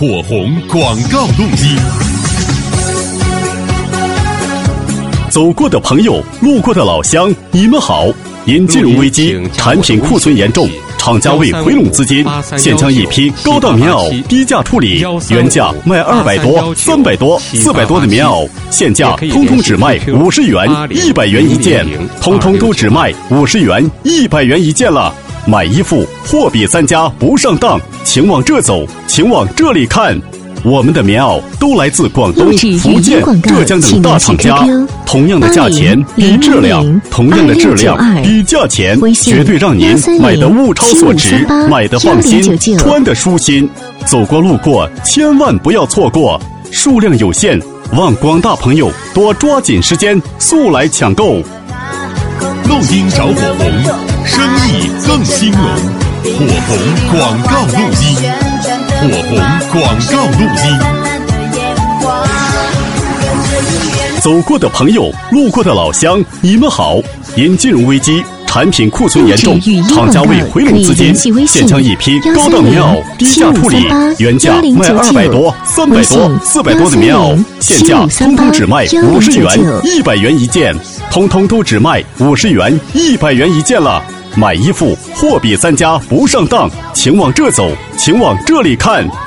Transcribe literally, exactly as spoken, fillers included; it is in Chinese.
火红广告录音。 走过的朋友，路过的老乡，你们好。因金融危机，产品库存严重，厂家为回笼资金，现将一批高档棉袄低价处理，原价卖二百多、三百多、四百多的棉袄，现价通通只卖五十元、一百元一件，通通都只卖五十元、一百元一件了。买衣服货比三家不上当，请往这走，请往这里看。我们的棉袄都来自广东、福建、浙江等大厂家，同样的价钱比质量，同样的质量比价钱，绝对让您买得物超所值，买得放心，穿得舒心。走过路过千万不要错过，数量有限，望广大朋友多抓紧时间，速来抢购。 录音找火红，生意更兴隆。火红广告录音，火红广告录音。 走过的朋友，路过的老乡，你们好。因金融危机，产品库存严重，厂家为回笼资金，现将一批高档棉袄低价处理，原价卖二百多、三百多、四百多的棉袄，现价通通只卖五十元、一百元一件，通通都只卖五十元、一百元一件了。买衣服货比三家不上当，请往这走，请往这里看。